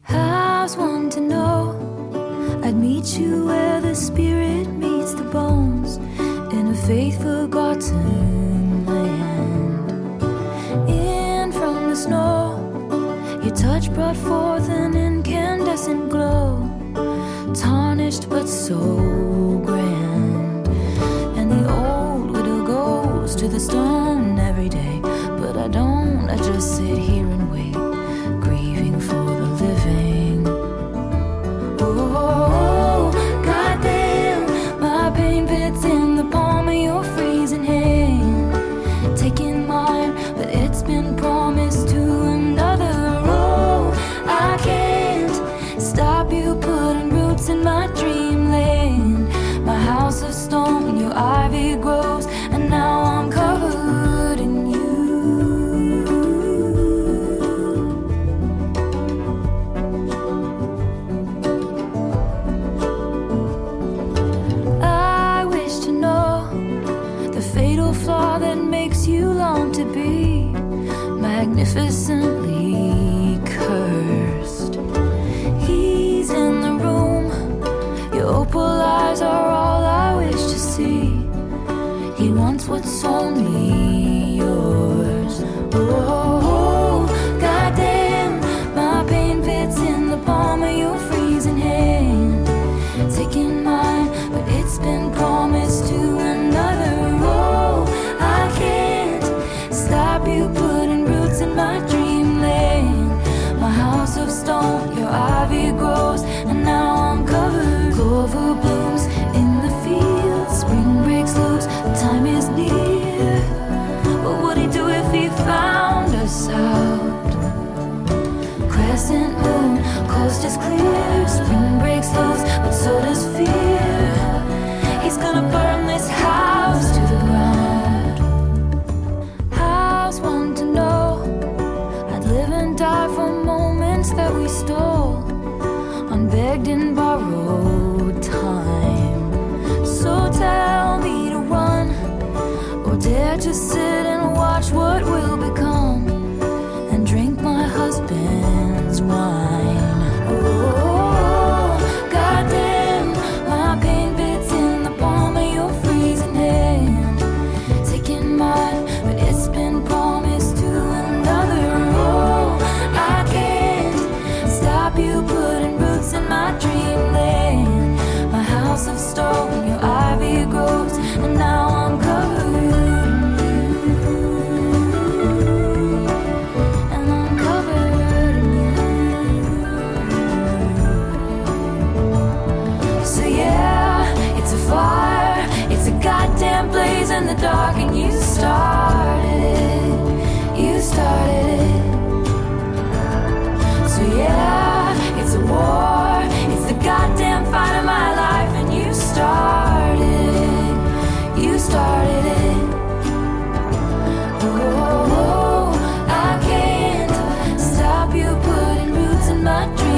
How's one to know? I'd meet you where the spirit meets the bones, in a faith forgotten land. In from the snow, your touch brought forth an incandescent glow, tarnished but so grand. And the old widow goes to the stone every day, but I don't, I just sit here and wait, grieving for the living. Oh, goddamn, my pain fits in the palm of your freezing hand, taking mine, but it's been promised to another. Oh, I can't stop you putting roots in my dreamland. My house of stone, your ivy grows, and now I'm covered in you. I wish to know the fatal flaw that makes you long to be magnificently cursed. He's in the room, your opal eyes are all I wish to see. He wants what's only yours. Oh, goddamn, my pain fits in the palm of your freezing hand, taking mine, but it's been promised to another. Oh, I can't stop you putting roots in my dreamland. My house of stone, your ivy grows, and now I'm covered. Clover blooms in the fields, spring breaks loose, the time is near. What would he do if he found us out? Crescent moon, coast is clear, spring breaks loose, but so does fear. He's gonna burn this house to the ground. How's one to know? I'd live and die for moments that we stole, unbegged and borrowed time. So tell me to run, or dare to sit and watch what will become, and drink my husband's wine. Oh, goddamn, my pain fits in the palm of your freezing hand, taking mine, but it's been promised to another. Oh, I can't stop you putting roots in my dreamland. My house of stone, your ivy grows, and now I'm covered in you. And I'm covered in you. So yeah, it's a fire, it's a goddamn blaze in the dark, and you started it, you started it. So yeah, it's a war, it's the goddamn fight of my life, and you started it, you started it. Oh, I can't stop you putting roots in my dreams.